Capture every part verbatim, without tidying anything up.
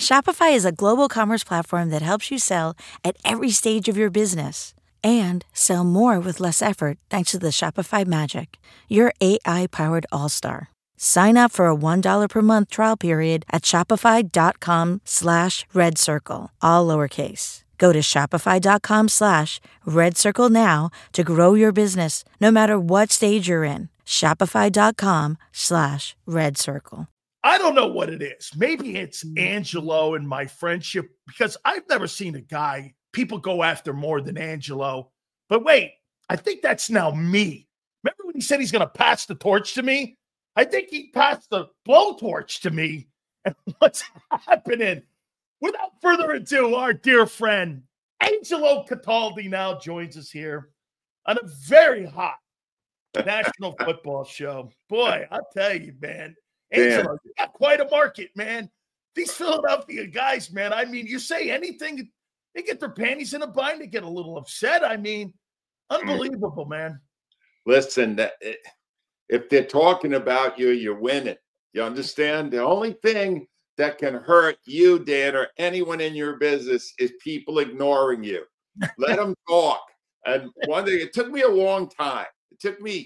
Shopify is a global commerce platform that helps you sell at every stage of your business and sell more with less effort thanks to the Shopify Magic, your A I-powered all-star. Sign up for a one dollar per month trial period at shopify.com slash red circle, all lowercase. Go to shopify.com slash red circle now to grow your business no matter what stage you're in. Shopify.com slash red circle. I don't know what it is. Maybe it's Angelo and my friendship, because I've never seen a guy people go after more than Angelo. But wait, I think that's now me. Remember when he said he's going to pass the torch to me? I think he passed the blowtorch to me. And what's happening? Without further ado, our dear friend Angelo Cataldi now joins us here on a very hot national football show. Boy, I'll tell you, man. Angelo, you got quite a market, man. These Philadelphia guys, man, I mean, you say anything, they get their panties in a bind, they get a little upset. I mean, unbelievable, man. Listen, if they're talking about you, you're winning. You understand? The only thing that can hurt you, Dan, or anyone in your business is people ignoring you. Let them talk. And one thing, it took me a long time. It took me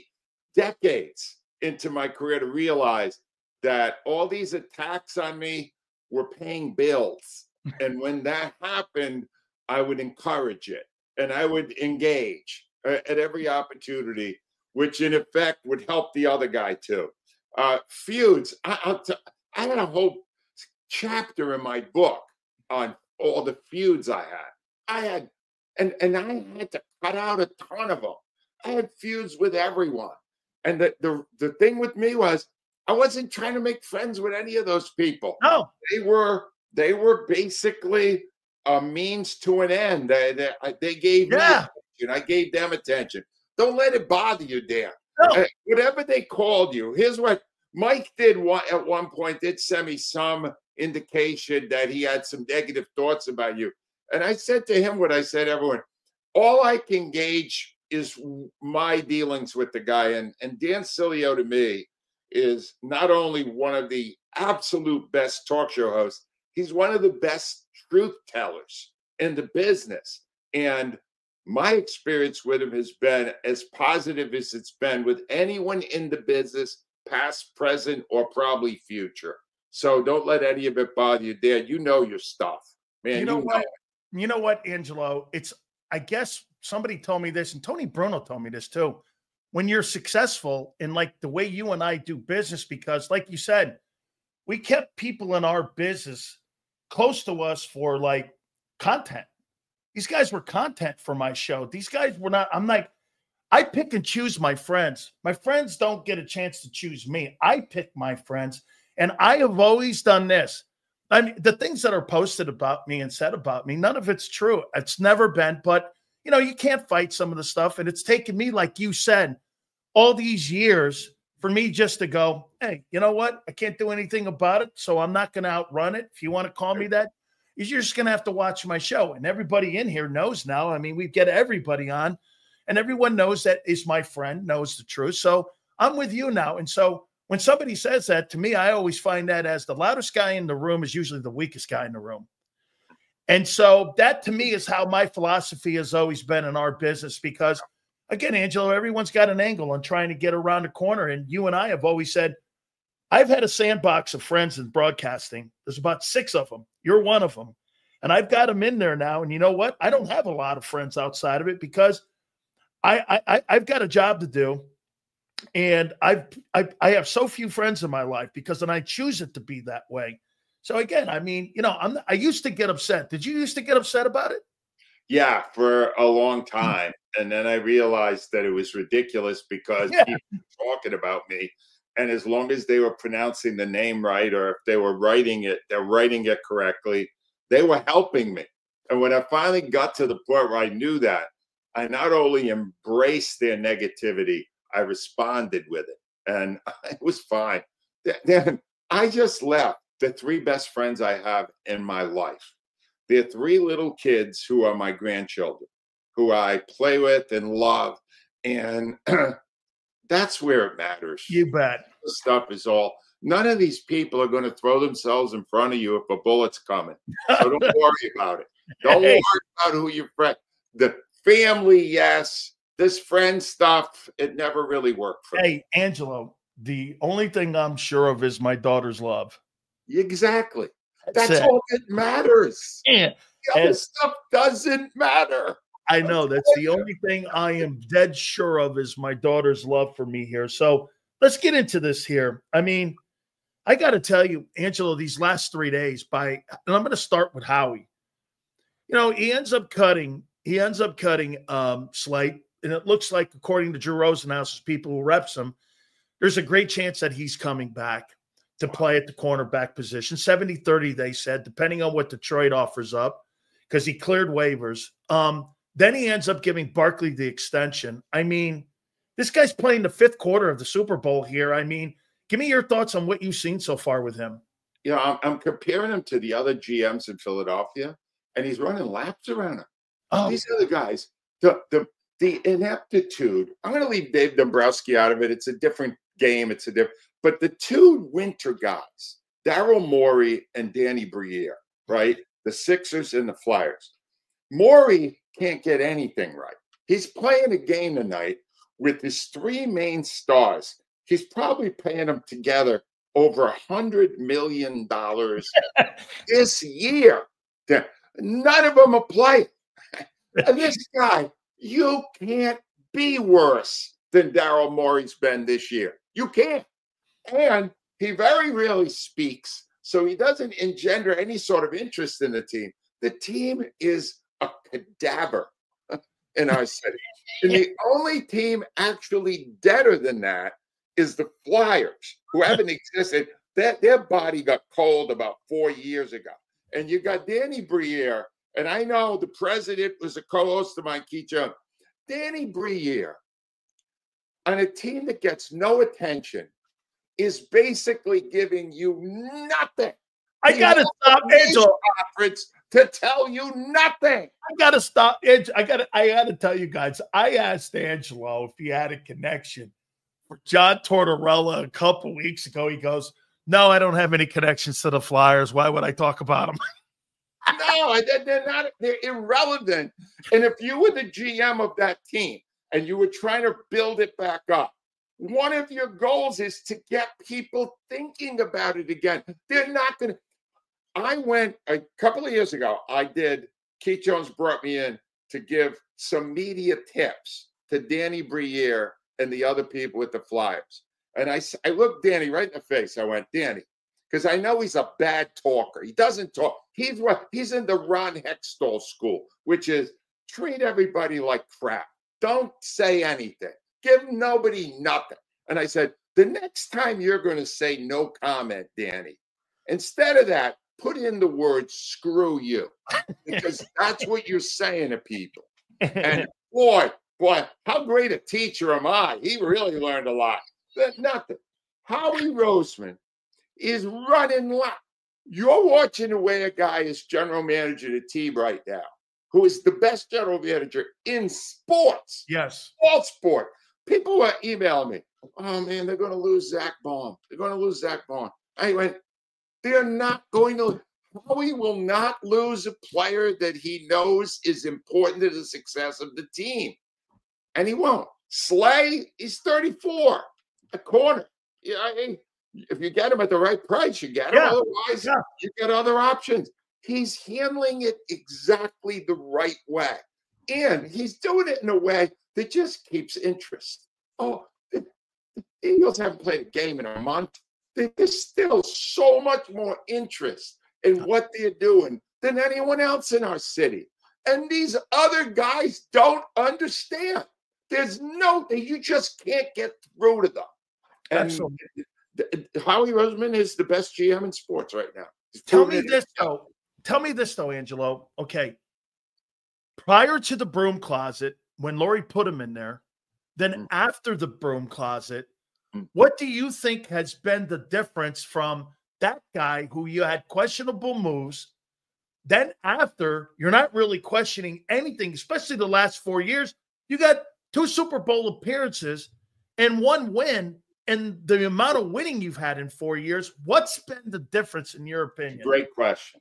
decades into my career to realize that all these attacks on me were paying bills. And when that happened, I would encourage it and I would engage at every opportunity, which in effect would help the other guy too. Uh, feuds, I, I'll t- I had a whole chapter in my book on all the feuds I had. I had, and, and I had to cut out a ton of them. I had feuds with everyone. And the, the, the thing with me was, I wasn't trying to make friends with any of those people. No, they were they were basically a means to an end. They they, they gave yeah. me attention. I gave them attention. Don't let it bother you, Dan. No. Uh, whatever they called you. Here's what Mike did. One, at one point, did send me some indication that he had some negative thoughts about you. And I said to him what I said to everyone. All I can gauge is my dealings with the guy. And, and Dan Sileo to me is not only one of the absolute best talk show hosts, he's one of the best truth tellers in the business. And my experience with him has been as positive as it's been with anyone in the business, past, present, or probably future. So don't let any of it bother you, Dan. You know your stuff, man. You know you what? Know. You know what, Angelo? It's, I guess somebody told me this, and Tony Bruno told me this too. When you're successful in like the way you and I do business, because like you said, we kept people in our business close to us for like content. These guys were content for my show. These guys were not, I'm like, I pick and choose my friends. My friends don't get a chance to choose me. I pick my friends. And I have always done this. I mean, the things that are posted about me and said about me, none of it's true. It's never been, but you know, you can't fight some of the stuff. And it's taken me, like you said, all these years for me just to go, hey, you know what? I can't do anything about it, so I'm not going to outrun it. If you want to call me that, you're just going to have to watch my show. And everybody in here knows now. I mean, we get everybody on, and everyone knows that is my friend, knows the truth. So I'm with you now. And so when somebody says that to me, I always find that as the loudest guy in the room is usually the weakest guy in the room. And so that to me is how my philosophy has always been in our business, because again, Angelo, everyone's got an angle on trying to get around the corner. And you and I have always said, I've had a sandbox of friends in broadcasting. There's about six of them. You're one of them. And I've got them in there now. And you know what? I don't have a lot of friends outside of it because I, I, I've got a job to do. And I've, I, I have so few friends in my life because then I choose it to be that way. So again, I mean, you know, I'm, I used to get upset. Did you used to get upset about it? Yeah, for a long time. And then I realized that it was ridiculous because yeah. people were talking about me. And as long as they were pronouncing the name right, or if they were writing it, they're writing it correctly, they were helping me. And when I finally got to the point where I knew that, I not only embraced their negativity, I responded with it. And it was fine. Then I just left the three best friends I have in my life. They're three little kids who are my grandchildren, who I play with and love. And that's where it matters. You bet. The stuff is all None of these people are going to throw themselves in front of you if a bullet's coming. So don't worry about it. Don't Hey. worry about who your friend. The family, yes. This friend stuff, it never really worked for me. Hey, Angelo, the only thing I'm sure of is my daughter's love. Exactly. That's That's it. all that matters. Yeah. The other And- stuff doesn't matter. I know that's the only thing I am dead sure of is my daughter's love for me here. So let's get into this here. I mean, I got to tell you, Angelo, these last three days by, and I'm going to start with Howie. You know, he ends up cutting, he ends up cutting um, Slate. And it looks like, according to Drew Rosenhaus's people who reps him, there's a great chance that he's coming back to play at the cornerback position. seventy thirty, they said, depending on what Detroit offers up, because he cleared waivers. Um, then he ends up giving Barkley the extension. I mean, this guy's playing the fifth quarter of the Super Bowl here. I mean, give me your thoughts on what you've seen so far with him. You know, I'm, I'm comparing him to the other G Ms in Philadelphia, and he's running laps around him. Oh, These other guys, the the the ineptitude. I'm going to leave Dave Dombrowski out of it. It's a different game. It's a different. But the two winter guys, Daryl Morey and Danny Briere, right? The Sixers and the Flyers. Morey can't get anything right. He's playing a game tonight with his three main stars. He's probably paying them together over a hundred million dollars this year. None of them are playing. And this guy, you can't be worse than Daryl Morey's been this year. You can't. And he very rarely speaks, so he doesn't engender any sort of interest in the team. The team is a cadaver in our city. And the only team actually deader than that is the Flyers, who haven't existed. That their body got cold about four years ago. And you got Danny Briere, and I know the president was a co-host of mine, Keith Jones. Danny Briere, on a team that gets no attention, is basically giving you nothing. I He got to has stop, a news Angelo. conference to tell you nothing. I gotta stop. Ang- I gotta. I gotta tell you guys. I asked Angelo if he had a connection for John Tortorella a couple weeks ago. He goes, "No, I don't have any connections to the Flyers. Why would I talk about them?" No, they're, they're not. They're irrelevant. And if you were the G M of that team and you were trying to build it back up, one of your goals is to get people thinking about it again. They're not going to. I went a couple of years ago. I did. Keith Jones brought me in to give some media tips to Danny Briere and the other people with the Flyers. And I, I looked Danny right in the face. I went, Danny, because I know he's a bad talker. He doesn't talk. He's what he's in the Ron Hextall school, which is treat everybody like crap. Don't say anything. Give nobody nothing. And I said, the next time you're going to say no comment, Danny, instead of that, put in the word screw you, because that's what you're saying to people. And boy, boy, how great a teacher am I? He really learned a lot. But nothing. Howie Roseman is running lap. You're watching the way a guy is general manager of the team right now, who is the best general manager in sports. Yes. All sport. People were emailing me. Oh, man, they're going to lose Zach Baum. They're going to lose Zach Baum. I went, they're not going to. Howie will not lose a player that he knows is important to the success of the team. And he won't. Slay, he's thirty-four, a corner. Yeah, I mean, if you get him at the right price, you get him. Yeah. Otherwise, Yeah. you get other options. He's handling it exactly the right way. And he's doing it in a way that just keeps interest. Oh, the, the Eagles haven't played a game in a month. There's still so much more interest in what they're doing than anyone else in our city. And these other guys don't understand. There's no, you just can't get through to them. And Excellent. Howie Roseman is the best G M in sports right now. He's Tell proven me it this himself. though. Tell me this though, Angelo. Okay. Prior to the broom closet, when Lori put him in there, then Mm. after the broom closet, Mm. what do you think has been the difference from that guy who you had questionable moves? Then after, you're not really questioning anything, especially the last four years. You got two Super Bowl appearances and one win. and the amount of winning you've had in four years, what's been the difference in your opinion? Great question.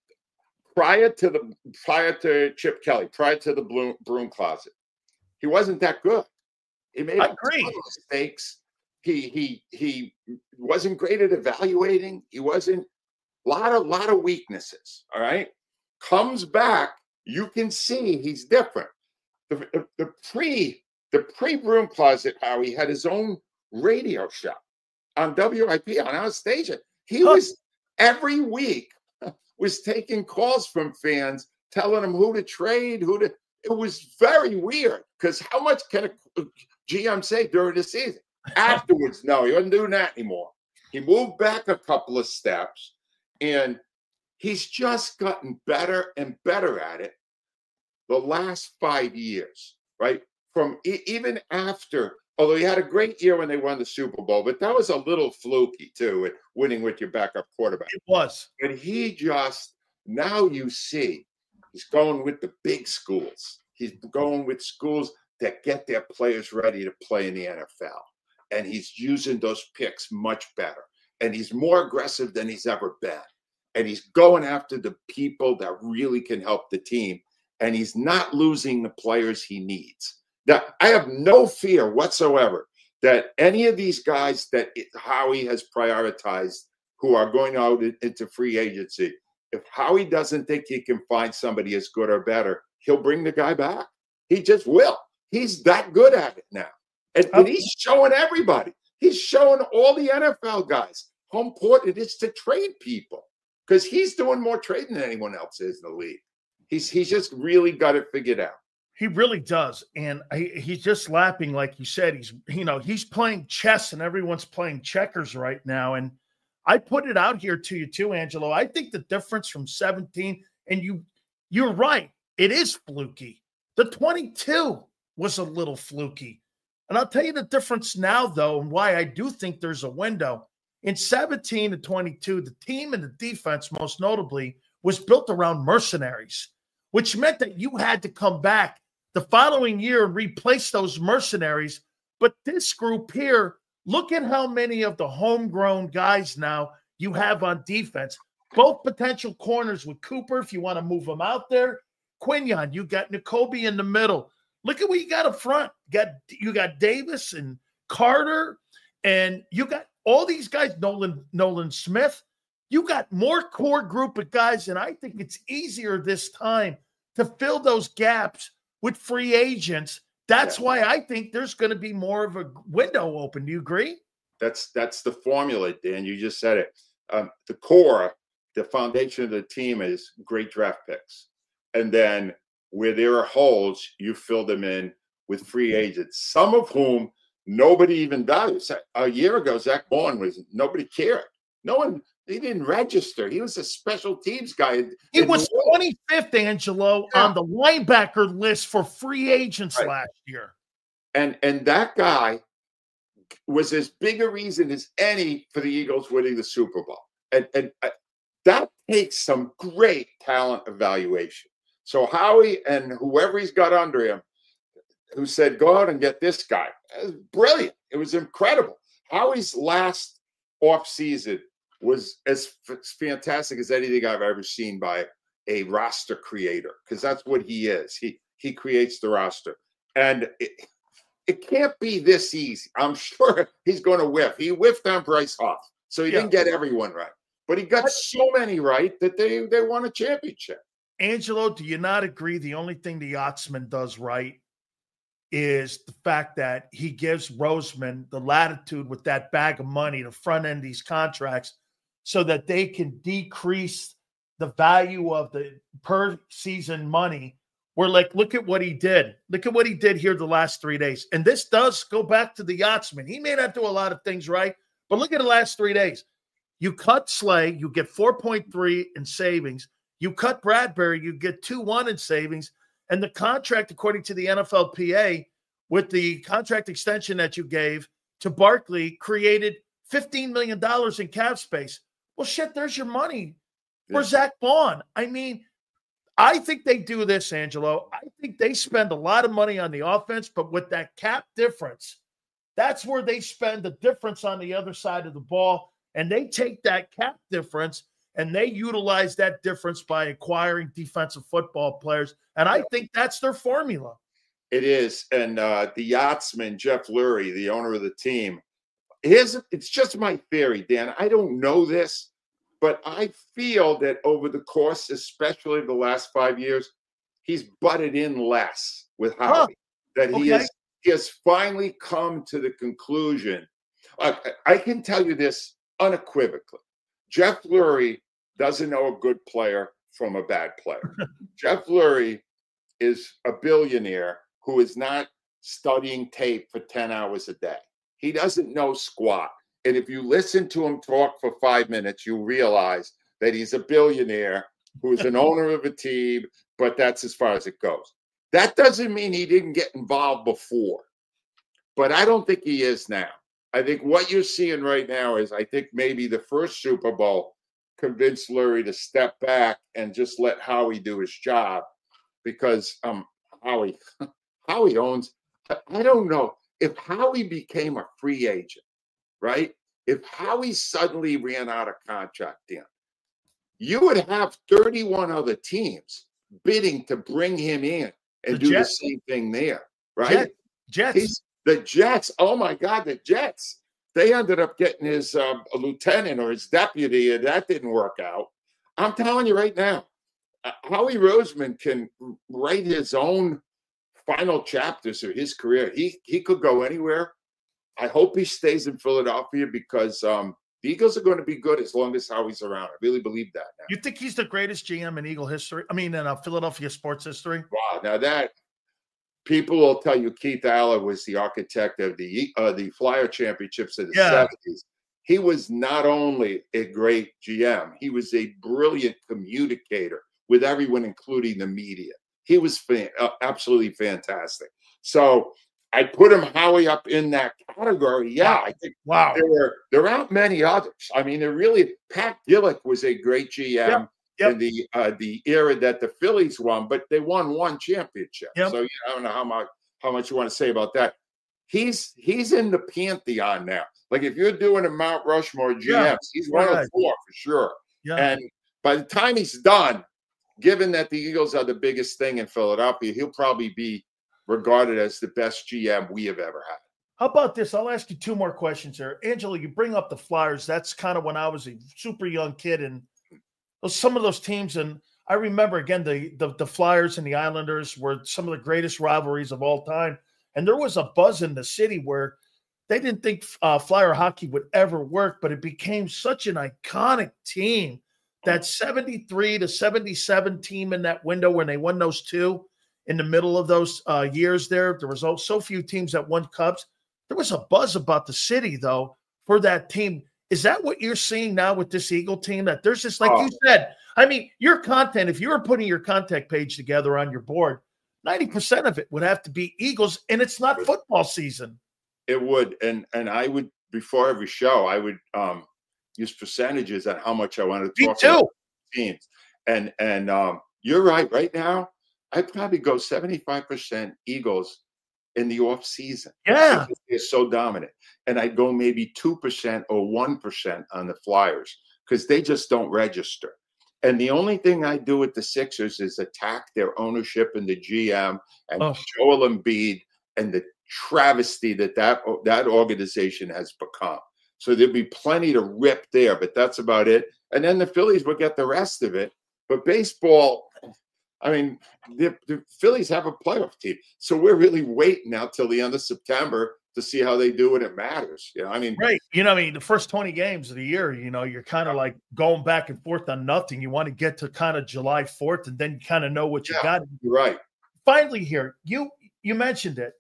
Prior to the prior to Chip Kelly, prior to the broom, broom closet, he wasn't that good. He made I a agree. ton of mistakes. He he he wasn't great at evaluating. He wasn't a lot of lot of weaknesses. All right, comes back. You can see he's different. The, the, the pre the pre broom closet, how he had his own radio show on W I P on our station. He Huh. was every week was taking calls from fans, telling them who to trade, who to. It was very weird because how much can a G M say during the season? Afterwards, no, he wasn't doing that anymore. He moved back a couple of steps, and he's just gotten better and better at it the last five years, right? From e- even after, although he had a great year when they won the Super Bowl, but that was a little fluky too, at winning with your backup quarterback. It was. But he just, now you see, he's going with the big schools. He's going with schools that get their players ready to play in the N F L. And he's using those picks much better. And he's more aggressive than he's ever been. And he's going after the people that really can help the team. And he's not losing the players he needs. Now, I have no fear whatsoever that any of these guys that Howie has prioritized who are going out into free agency, if Howie doesn't think he can find somebody as good or better, he'll bring the guy back. He just will. He's that good at it now. And, and he's showing everybody. He's showing all the N F L guys how important it is to trade people because he's doing more trading than anyone else is in the league. He's he's just really got it figured out. He really does. And he, he's just lapping, like you said. He's, you know, he's playing chess and everyone's playing checkers right now. And I put it out here to you too, Angelo. I think the difference from seventeen, and you, you're right, it is fluky. The twenty-two was a little fluky. And I'll tell you the difference now, though, and why I do think there's a window. In seventeen to twenty-two, the team and the defense, most notably, was built around mercenaries, which meant that you had to come back the following year and replace those mercenaries. But this group here, look at how many of the homegrown guys now you have on defense. Both potential corners with Cooper, if you want to move him out there. Quinion, you got Nakobe in the middle. Look at what you got up front. You got, you got Davis and Carter, and you got all these guys, Nolan, Nolan Smith. You got more core group of guys, and I think it's easier this time to fill those gaps with free agents. That's yeah. why I think there's going to be more of a window open. Do you agree? That's that's the formula, Dan. You just said it. Um, the core, the foundation of the team is great draft picks. And then where there are holes, you fill them in with free agents, some of whom nobody even values. A year ago, Zach Bourne was, nobody cared. No one, he didn't register. He was a special teams guy. He was twenty-fifth, Angelo, yeah. on the linebacker list for free agents right. last year. And and that guy was as big a reason as any for the Eagles winning the Super Bowl. And, and uh, that takes some great talent evaluation. So Howie and whoever he's got under him, who said, go out and get this guy. It was brilliant. It was incredible. Howie's last offseason was as f- fantastic as anything I've ever seen by a roster creator, because that's what he is. He he creates the roster. And it, it can't be this easy. I'm sure he's going to whiff. He whiffed on Bryce Hoff, so he yeah. didn't get everyone right. But he got so many right that they, they won a championship. Angelo, do you not agree the only thing the Yachtsman does right is the fact that he gives Roseman the latitude with that bag of money to front end these contracts so that they can decrease the value of the per season money? We're like, look at what he did. Look at what he did here the last three days. And this does go back to the Yachtsman. He may not do a lot of things right, but look at the last three days. You cut Slay, you get four point three in savings. You cut Bradbury, you get two one in savings. And the contract, according to the N F L P A, with the contract extension that you gave to Barkley, created fifteen million dollars in cap space. Well, shit, there's your money for yeah. Zach Bond. I mean, I think they do this, Angelo. I think they spend a lot of money on the offense, but with that cap difference, That's where they spend the difference on the other side of the ball. And they take that cap difference and they utilize that difference by acquiring defensive football players. And I think that's their formula. It is. And uh, the Yachtsman, Jeff Lurie, the owner of the team, his, it's just my theory, Dan. I don't know this, but I feel that over the course, especially the last five years, he's butted in less with Howie. Huh. That he okay. is he has finally come to the conclusion. Uh, I can tell you this unequivocally. Jeff Lurie doesn't know a good player from a bad player. Jeff Lurie is a billionaire who is not studying tape for ten hours a day. He doesn't know squat. And if you listen to him talk for five minutes, you realize that he's a billionaire who is an owner of a team, but that's as far as it goes. That doesn't mean he didn't get involved before, but I don't think he is now. I think what you're seeing right now is I think maybe the first Super Bowl convinced Lurie to step back and just let Howie do his job because um, Howie, Howie owns, I don't know, if Howie became a free agent, right? If Howie suddenly ran out of contract in, you would have thirty-one other teams bidding to bring him in and the do Jets. the same thing there, right? Jet, Jets. He's, the Jets, oh my God, the Jets. They ended up getting his uh, a lieutenant or his deputy, and that didn't work out. I'm telling you right now, uh, Howie Roseman can write his own final chapters of his career. He he could go anywhere. I hope he stays in Philadelphia because um, the Eagles are going to be good as long as Howie's around. I really believe that now. You think he's the greatest G M in Eagle history? I mean, in uh, Philadelphia sports history? Wow. Now that people will tell you Keith Allen was the architect of the uh, the Flyer championships of the yeah. seventies. He was not only a great G M, he was a brilliant communicator with everyone, including the media. He was fan- uh, absolutely fantastic. So I put him Howie up in that category. Yeah, I think wow. there were there aren't many others. I mean, there really Pat Gillick was a great G M yep, yep. in the uh, the era that the Phillies won, but they won one championship. Yep. So you know, I don't know how much how much you want to say about that. He's he's in the pantheon now. Like if you're doing a Mount Rushmore G Ms, yeah, he's one right. of four for sure. Yeah. And by the time he's done, given that the Eagles are the biggest thing in Philadelphia, he'll probably be regarded as the best G M we have ever had. How about this? I'll ask you two more questions here. Angela, you bring up the Flyers. That's kind of when I was a super young kid, and those, some of those teams, and I remember, again, the, the, the Flyers and the Islanders were some of the greatest rivalries of all time, and there was a buzz in the city where they didn't think uh, Flyer hockey would ever work, but it became such an iconic team. That seventy-three to seventy-seven team in that window when they won those two in the middle of those uh, years there, there was so few teams that won cups. There was a buzz about the city, though, for that team. Is that what you're seeing now with this Eagle team? That there's just, like oh. you said, I mean, your content, if you were putting your contact page together on your board, ninety percent of it would have to be Eagles, and it's not football season. It would. And and I would, before every show, I would um, use percentages on how much I wanted to talk about teams. And, and um, you're right. Right now, I'd probably go seventy-five percent Eagles in the off season. Yeah. They're so dominant. And I'd go maybe two percent or one percent on the Flyers because they just don't register. And the only thing I do with the Sixers is attack their ownership and the G M and oh. Joel Embiid and the travesty that, that that organization has become. So there'd be plenty to rip there, but that's about it. And then the Phillies will get the rest of it. But baseball, I mean, the, the Phillies have a playoff team. So we're really waiting now till the end of September to see how they do when it matters. You know, I mean, right. You know, I mean, the first twenty games of the year, you know, you're kind of like going back and forth on nothing. You want to get to kind of July fourth, and then you kind of know what you yeah, got. You're right. Finally here, you you mentioned it.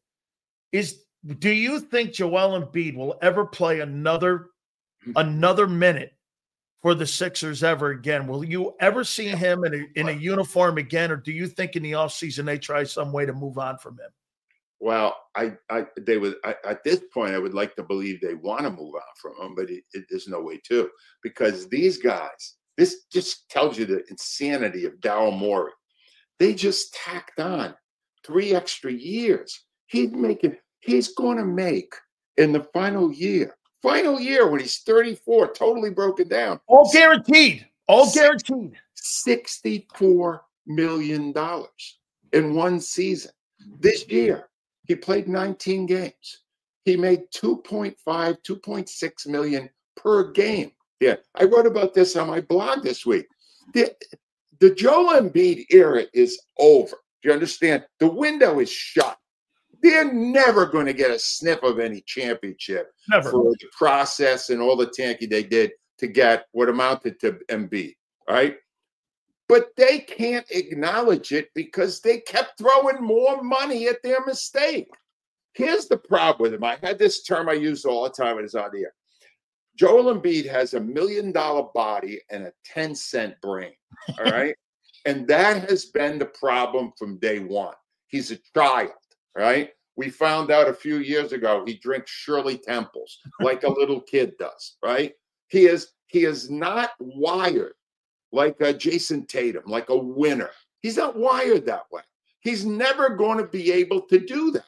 Is do you think Joel Embiid will ever play another another minute for the Sixers ever again? Will you ever see him in a, in a uniform again, or do you think in the offseason they try some way to move on from him? Well, I, I they would I, at this point I would like to believe they want to move on from him, but it, it, there's no way to, because these guys, this just tells you the insanity of Daryl Morey. They just tacked on three extra years. He's making he's going to make in the final year, final year when he's thirty-four, totally broken down. All guaranteed. All guaranteed. sixty-four million dollars in one season. This year, he played nineteen games. He made two point five, two point six million per game. Yeah, I wrote about this on my blog this week. The, the Joel Embiid era is over. Do you understand? The window is shut. They're never going to get a sniff of any championship Never. for the process and all the tanking they did to get what amounted to Embiid, right? But they can't acknowledge it because they kept throwing more money at their mistake. Here's the problem with him. I had this term I used all the time when it's on the air. Joel Embiid has a million dollar body and a ten cent brain. All right. And that has been the problem from day one. He's a child, right? We found out a few years ago he drinks Shirley Temples like a little kid does, right? He is he is not wired like a Jason Tatum, like a winner. He's not wired that way. He's never going to be able to do that.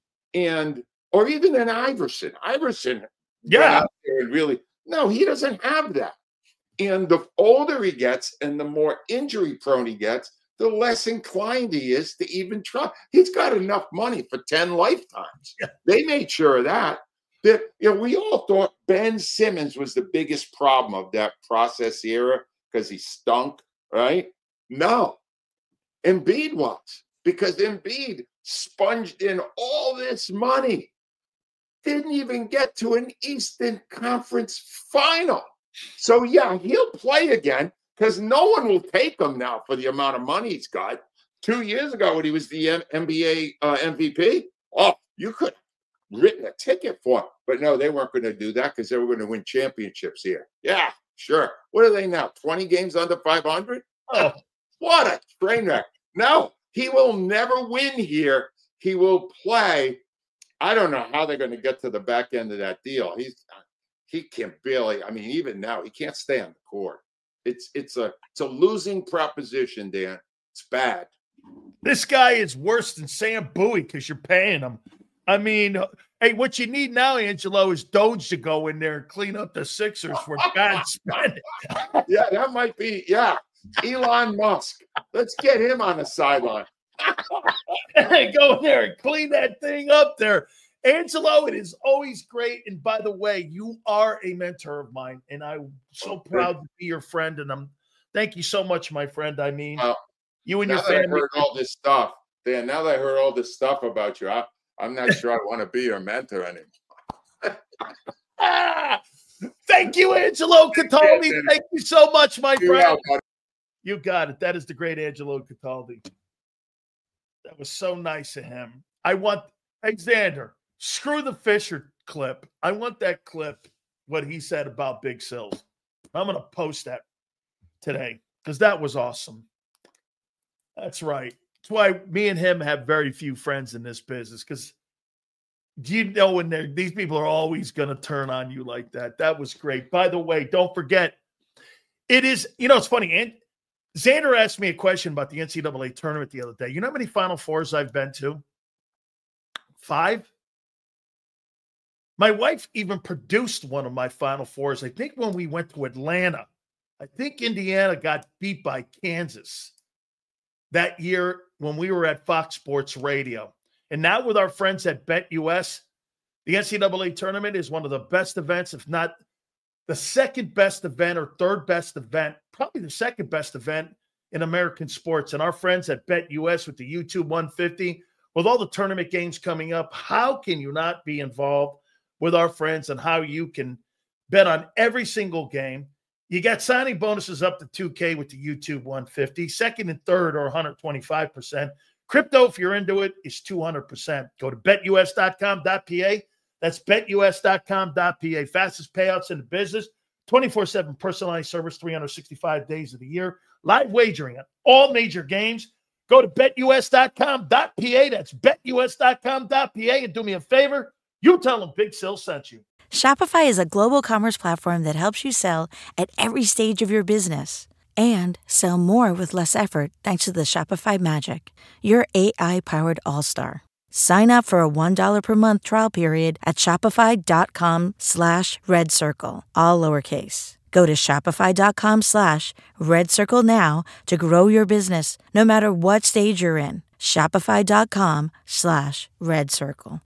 And or even an Iverson. Iverson, yeah, and really, no, he doesn't have that. And the older he gets and the more injury prone he gets, the less inclined he is to even try. He's got enough money for ten lifetimes. Yeah. They made sure of that. That, you know, we all thought Ben Simmons was the biggest problem of that process era because he stunk, right? No. Embiid was, because Embiid sponged in all this money. Didn't even get to an Eastern Conference final. So, yeah, he'll play again because no one will take him now for the amount of money he's got. Two years ago when he was the N B A uh, M V P, oh, you could have written a ticket for him. But no, they weren't going to do that because they were going to win championships here. Yeah, sure. What are they now? twenty games under five hundred? Oh, what a train wreck. No, he will never win here. He will play. I don't know how they're going to get to the back end of that deal. He's he can barely. I mean, even now he can't stay on the court. It's it's a it's a losing proposition, Dan. It's bad. This guy is worse than Sam Bowie because you're paying him. I mean, hey, what you need now, Angelo, is Doge to go in there and clean up the Sixers for God's spending. Yeah, that might be. Yeah, Elon Musk. Let's get him on the sideline. Hey, go in there and clean that thing up there. Angelo, it is always great. And by the way, you are a mentor of mine, and I'm so proud to be your friend. And I'm thank you so much, my friend. I mean, well, you and your family. I heard all this stuff, Dan. Now that I heard all this stuff about you, I, I'm not sure I want to be your mentor anymore. ah, thank you, Angelo Cataldi. Thank you so much, my friend. Out, you got it. That is the great Angelo Cataldi. That was so nice of him. I want hey, Xander. Screw the Fisher clip. I want that clip, what he said about Big Sills. I'm going to post that today because that was awesome. That's right. That's why me and him have very few friends in this business because you know when they're these people are always going to turn on you like that. That was great. By the way, don't forget, it is, you know, it's funny. And Xander asked me a question about the N C double A tournament the other day. You know how many Final Fours I've been to? Five? My wife even produced one of my Final Fours. I think when we went to Atlanta, I think Indiana got beat by Kansas that year when we were at Fox Sports Radio. And now with our friends at BetUS, the N C double A tournament is one of the best events, if not the second best event or third best event, probably the second best event in American sports. And our friends at BetUS with the YouTube one fifty, with all the tournament games coming up, how can you not be involved with our friends and how you can bet on every single game? You got signing bonuses up to two K with the YouTube one fifty. Second and third are one hundred twenty-five percent. Crypto, if you're into it, is two hundred percent. Go to bet U S dot com dot P A. That's bet U S dot com dot P A. Fastest payouts in the business. twenty-four seven personalized service, three hundred sixty-five days of the year. Live wagering on all major games. Go to bet U S dot com dot P A. That's bet U S dot com dot P A. And do me a favor. You tell them Big Sil sent you. Shopify is a global commerce platform that helps you sell at every stage of your business and sell more with less effort thanks to the Shopify Magic, your A I-powered all-star. Sign up for a one dollar per month trial period at shopify.com slash red circle, all lowercase. Go to shopify.com slash red circle now to grow your business, no matter what stage you're in. Shopify.com slash red circle.